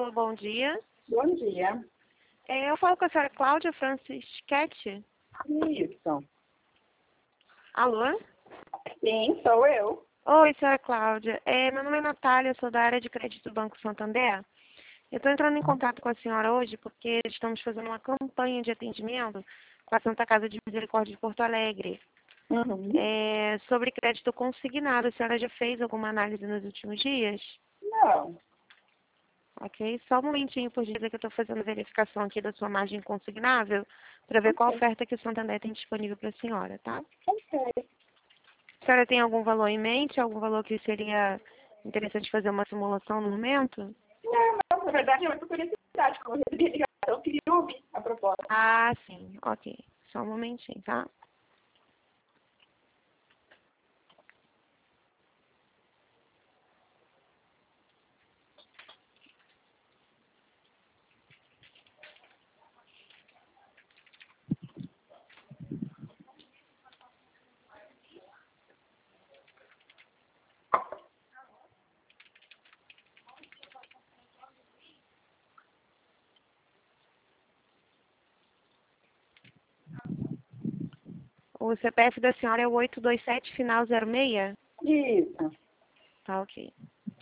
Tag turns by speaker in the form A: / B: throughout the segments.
A: Alô, bom dia.
B: Bom dia.
A: Eu falo com a senhora Cláudia Francisquete.
B: Isso.
A: Alô?
B: Sim, sou eu.
A: Oi, senhora Cláudia. Meu nome é Natália, sou da área de crédito do Banco Santander. Eu estou entrando em contato com a senhora hoje porque estamos fazendo uma campanha de atendimento com a Santa Casa de Misericórdia de Porto Alegre.
B: Uhum.
A: Sobre crédito consignado, a senhora já fez alguma análise nos últimos dias?
B: Não.
A: Ok, só um momentinho, por dizer que eu estou fazendo a verificação aqui da sua margem consignável para ver qual oferta que o Santander tem disponível para a senhora, tá?
B: Ok.
A: A senhora tem algum valor em mente? Algum valor que seria interessante fazer uma simulação no momento?
B: Não, na verdade é muito curiosidade. Como eu recebi ligação, eu queria ouvir a proposta.
A: Ah, sim, ok. Só um momentinho, tá? O CPF da senhora é o 827 final 06?
B: Isso.
A: Tá, ok.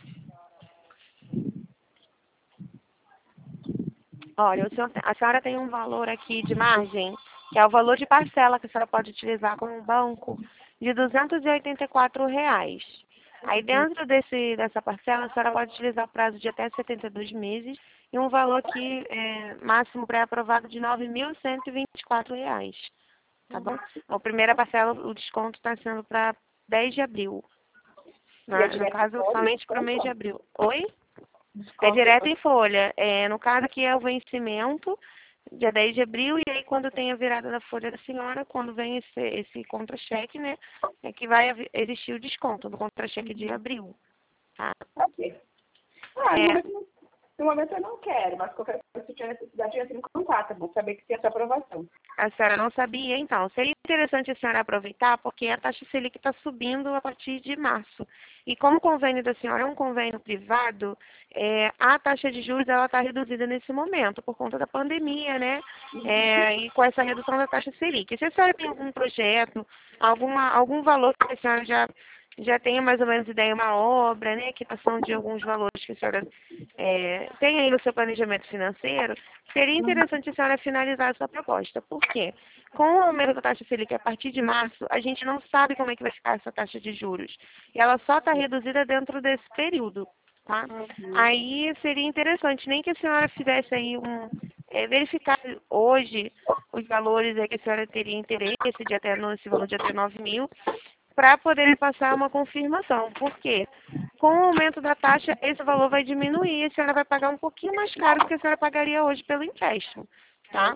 A: Olha, a senhora tem um valor aqui de margem, que é o valor de parcela que a senhora pode utilizar com o banco, de R$ 284. Aí dentro dessa parcela, a senhora pode utilizar o prazo de até 72 meses e um valor aqui máximo pré-aprovado de R$ 9.124. Tá bom? A primeira parcela, o desconto está sendo para 10 de abril.
B: Se eu
A: No
B: tivesse
A: caso,
B: fome,
A: somente para o mês de
B: desconto.
A: abril. Oi? É
B: Desconto
A: direto
B: depois.
A: em folha. No caso aqui é o vencimento, dia 10 de abril, e aí quando tem a virada da folha da senhora, quando vem esse contra-cheque, né, é que vai existir o desconto do contra-cheque de abril. Tá?
B: Ok.
A: É,
B: No momento eu não quero, mas qualquer coisa, se tiver necessidade, eu entro em contato. É bom saber que tem essa aprovação.
A: a senhora não sabia, então. Seria interessante a senhora aproveitar, porque a taxa Selic está subindo a partir de março. E como o convênio da senhora é um convênio privado, a taxa de juros ela está reduzida nesse momento, por conta da pandemia, né? E com essa redução da taxa Selic. Se a senhora tem algum projeto, algum valor que a senhora já tenha mais ou menos ideia, uma obra, né? Quitação de alguns valores que a senhora tem aí no seu planejamento financeiro, seria interessante a senhora finalizar a sua proposta. Por quê? Com o aumento da taxa Selic a partir de março, a gente não sabe como é que vai ficar essa taxa de juros. E ela só está reduzida dentro desse período. Tá? Aí seria interessante, nem que a senhora fizesse aí verificar hoje os valores aí que a senhora teria interesse de até nesse valor de até 9 mil, para poder lhe passar uma confirmação. Por quê? Com o aumento da taxa, esse valor vai diminuir e a senhora vai pagar um pouquinho mais caro do que a senhora pagaria hoje pelo empréstimo. Tá?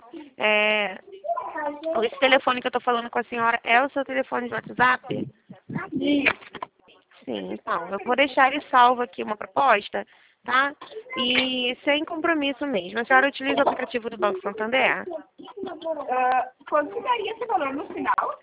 A: Esse telefone que eu estou falando com a senhora é o seu telefone de WhatsApp? Sim, então, eu vou deixar ele salvo aqui uma proposta, tá? E sem compromisso mesmo. A senhora utiliza o aplicativo do Banco Santander?
B: Quanto que daria esse valor no final?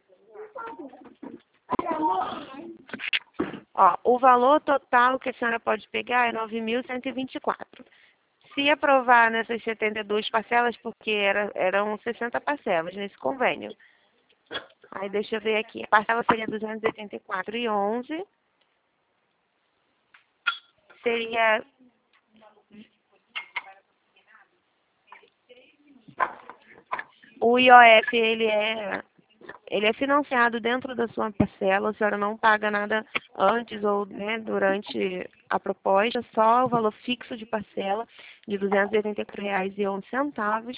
A: Ó, o valor total que a senhora pode pegar é 9.124. Se aprovar nessas 72 parcelas, porque eram 60 parcelas nesse convênio. Aí deixa eu ver aqui. A parcela seria 284,11. Seria o IOF, ele é financiado dentro da sua parcela, a senhora não paga nada antes ou né, durante a proposta, só o valor fixo de parcela de R$ 284,11.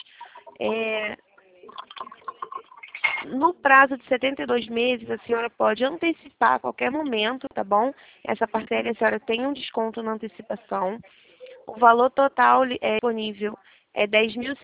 A: No prazo de 72 meses, a senhora pode antecipar a qualquer momento, tá bom? Essa parcela, a senhora tem um desconto na antecipação. O valor total disponível é R$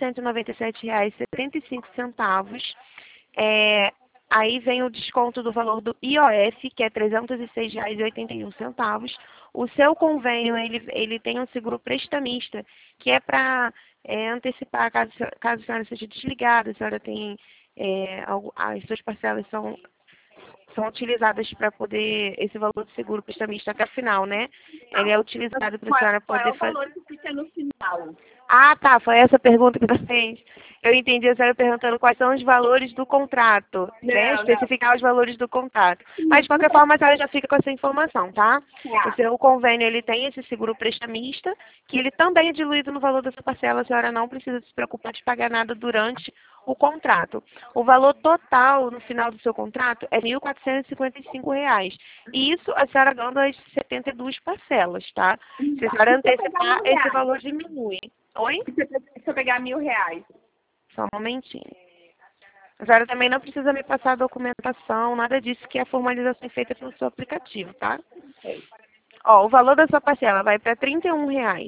A: 10.197,75. Aí vem o desconto do valor do IOF, que é R$ 306,81. O seu convênio, ele tem um seguro prestamista, que é para antecipar, caso a senhora seja desligada, a senhora tem, as suas parcelas são utilizadas para poder, esse valor de seguro prestamista até o final, né? Ele é utilizado para a senhora
B: Qual é
A: poder
B: o
A: fazer.
B: valor que fica no final?
A: Ah, tá, foi essa a pergunta que você fez. Eu entendi a senhora perguntando quais são os valores do contrato, né?
B: Não, não.
A: Especificar os valores do contrato. Mas, de qualquer forma, a senhora já fica com essa informação, tá? O
B: Tá.
A: seu convênio, ele tem esse seguro prestamista, que ele também é diluído no valor dessa parcela. A senhora não precisa se preocupar de pagar nada durante o contrato. O valor total no final do seu contrato é R$ 1.455. E isso a senhora ganha as 72 parcelas, tá? Se a senhora
B: E se eu pegar
A: antecipar, esse
B: R$ 1.000?
A: valor diminui. Oi?
B: E se eu pegar R$ 1.000?
A: Só um momentinho. A senhora também não precisa me passar a documentação, nada disso, que a formalização é feita pelo seu aplicativo, tá?
B: Ok.
A: Ó, o valor da sua parcela vai para R$ 31.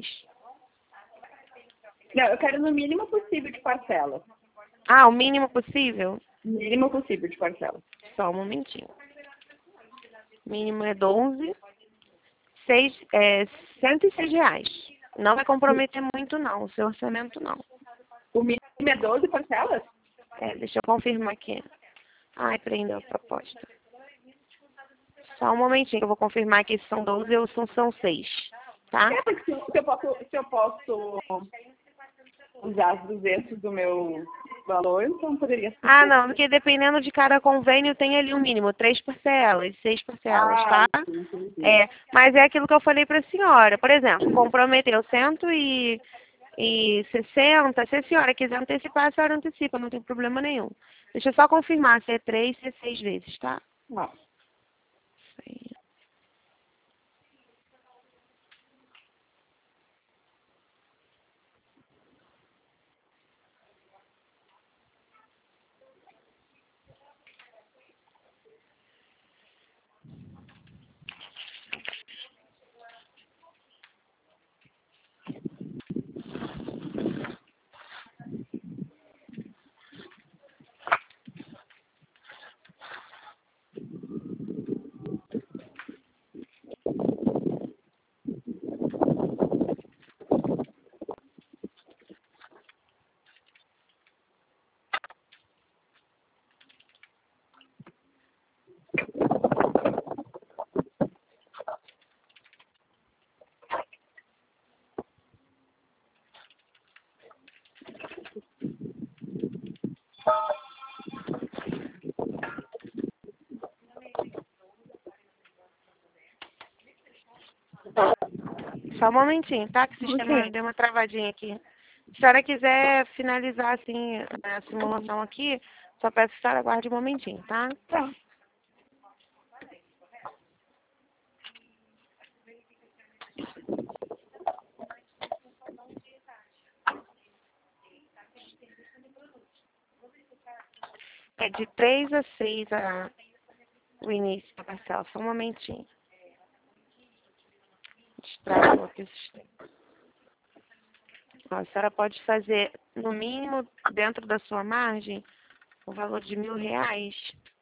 B: Não, eu quero no mínimo possível de parcela.
A: Ah, o mínimo possível?
B: Mínimo possível de parcela.
A: Só um momentinho. Mínimo é 12, R$ 106. Não vai comprometer muito não, o seu orçamento não.
B: O mínimo é 12 parcelas?
A: Deixa eu confirmar aqui. Ai, prendeu a proposta. Só um momentinho, que eu vou confirmar aqui se são 12 ou são 6, tá?
B: Porque se eu posso usar os 200 do meu valor, então poderia ser.
A: Ah, não, porque dependendo de cada convênio tem ali um mínimo, 3 parcelas, 6 parcelas, tá?
B: Entendi.
A: Mas é aquilo que eu falei para a senhora. Por exemplo, comprometeu 160, se a senhora quiser antecipar, a senhora antecipa, não tem problema nenhum. Deixa eu só confirmar se é 3, se é 6 vezes, tá?
B: Não.
A: Só um momentinho, tá? Que o sistema
B: Ok.
A: deu uma travadinha aqui. Se a senhora quiser finalizar, assim, a simulação aqui, só peço que a senhora aguarde um momentinho, tá?
B: Tá.
A: É de 3 a 6 o início da parcela. Só um momentinho. Destravou aqui o sistema. Ó, a senhora pode fazer, no mínimo, dentro da sua margem, o valor de R$ 1.000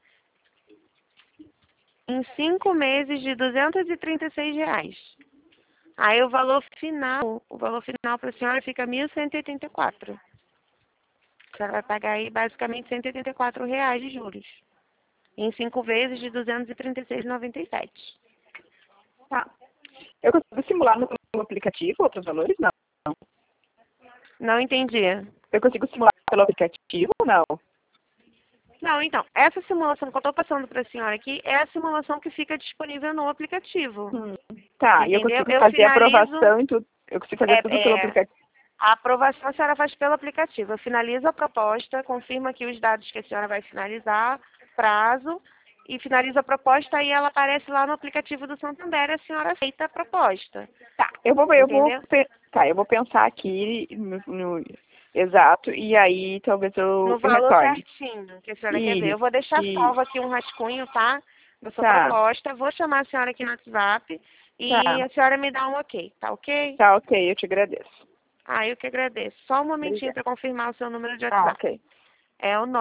A: em 5 meses de R$ 236. Aí o valor final para a senhora fica R$ 1.184. A senhora vai pagar aí basicamente R$ 184 de juros. Em 5 vezes de R$ 236,97.
B: Tá. Eu consigo simular no aplicativo outros valores? Não.
A: Não entendi.
B: Eu consigo simular pelo aplicativo? Não.
A: Não, então, essa simulação que eu estou passando para a senhora aqui é a simulação que fica disponível no aplicativo.
B: Tá, e eu
A: Entendeu?
B: consigo
A: Eu
B: fazer a
A: finalizo.
B: aprovação e tudo. Eu consigo fazer tudo pelo aplicativo.
A: A aprovação a senhora faz pelo aplicativo. Eu finalizo a proposta, confirmo aqui os dados que a senhora vai finalizar, prazo, e finalizo a proposta e ela aparece lá no aplicativo do Santander e a senhora aceita a proposta.
B: Tá, eu vou pensar aqui exato, e aí talvez eu
A: No valor
B: retorne.
A: certinho que a senhora quer ver. Eu vou
B: Isso,
A: deixar
B: isso.
A: salvo aqui um rascunho, tá? Da sua
B: Tá,
A: proposta. Vou chamar a senhora aqui no WhatsApp e
B: tá,
A: a senhora me dá um ok, tá ok?
B: tá, ok, eu te agradeço.
A: Ah, eu que agradeço. Só um momentinho
B: Obrigada.
A: para confirmar o seu número de
B: Ah,
A: WhatsApp.
B: ok.
A: É o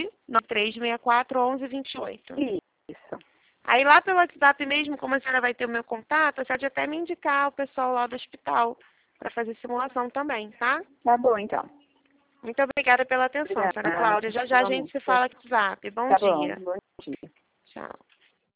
A: 993641128.
B: Isso.
A: Aí lá pelo WhatsApp mesmo, como a senhora vai ter o meu contato, a senhora pode até me indicar o pessoal lá do hospital para fazer simulação também, tá?
B: Tá bom, então.
A: Muito obrigada pela atenção, senhora
B: Obrigada.
A: Cláudia. Já já a gente se fala no WhatsApp. Bom
B: Tá bom,
A: dia.
B: bom dia.
A: Tchau.